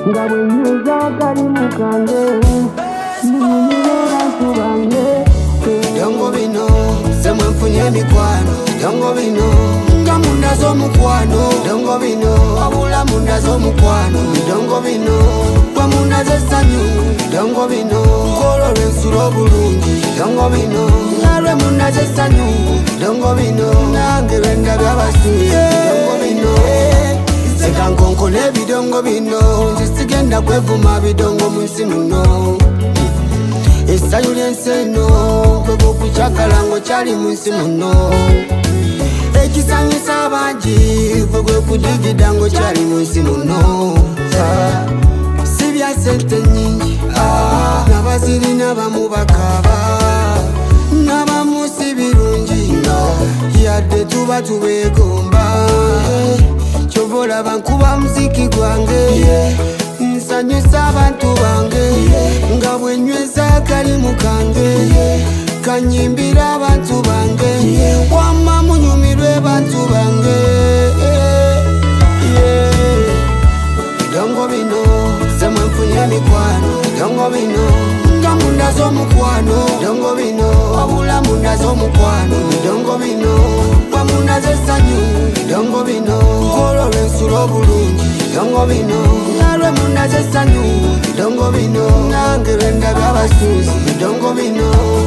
nga bwe nyweza akalimu kange ninyumira abantu bange bidongo bino semwe nfunye emikwano bidongo bino nga munda z'omukwano bidongo bino wabula munda z'omukwano bidongo bino gwe munda z'essanyu bidongo bino nkolo lw'ensula obulungi bidongo bino nga lwe munda z'essanyu bidongo bino nange lwe ndabya abasuuzi bidongo bino seka nkonkole ebidongo bino nze sigenda kwevuma bidongo mu nsi muno essanyu ly'ensi eno gwe bw'okukyagala ng'okyali mu nsi muno ekisanyusa abangi gwe gwe kudigida ng'okyali mu nsi muno si bya sente nnyingi n'abazirina bamu bakaaba n'abamu si birungi yadde tuba tubeegomba kyova olaba nkuba muziki gwange nsanyusa abantu bange nga bwe nyweza akalimu kange kanyimbira abantu bange wamma munyumirwe abantu bange bidongo bino semwe nfunye emikwano bidongo bino nga munda z'omukwano bidongo bino wabula munda z'omukwano bidongo bino gwe munda z'essanyu bidongo bino nkolo lw'ensula obulungi bidongo bino nga lwe munda z'essanyu bidongo bino nange lwe ndabya abasuuzi bidongo bino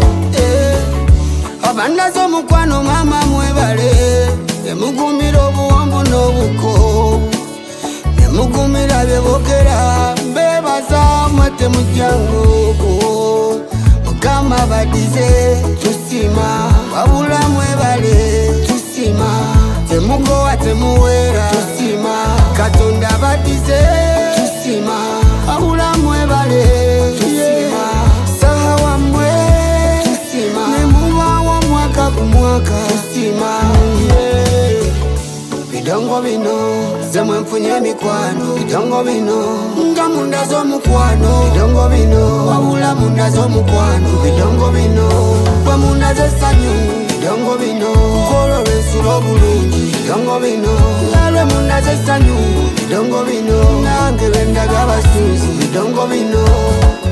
abanda z'omukwano maama mwebale emugumira obuwambu n'obuko nemugumira byebogera mbebaza mwete mujjango mukama badize tusima wabula mwebale tusima temugowa temuwera tusima katonda badize tusima wabula mwebale tusima sawa mwe tusima nemubawo mwaka ku mwaka tusima bidongo bino semwe nfunye emikwano bidongo bino nga munda z'omukwano bidongo bino wabula munda z'omukwano bidongo bino gwe munda z'essanyu bidongo bino nkolo lw'ensula obulungi bidongo bino nga lwe munda z'essanyu bidongo bino nange lwe ndabya abasuuzi bidongo bino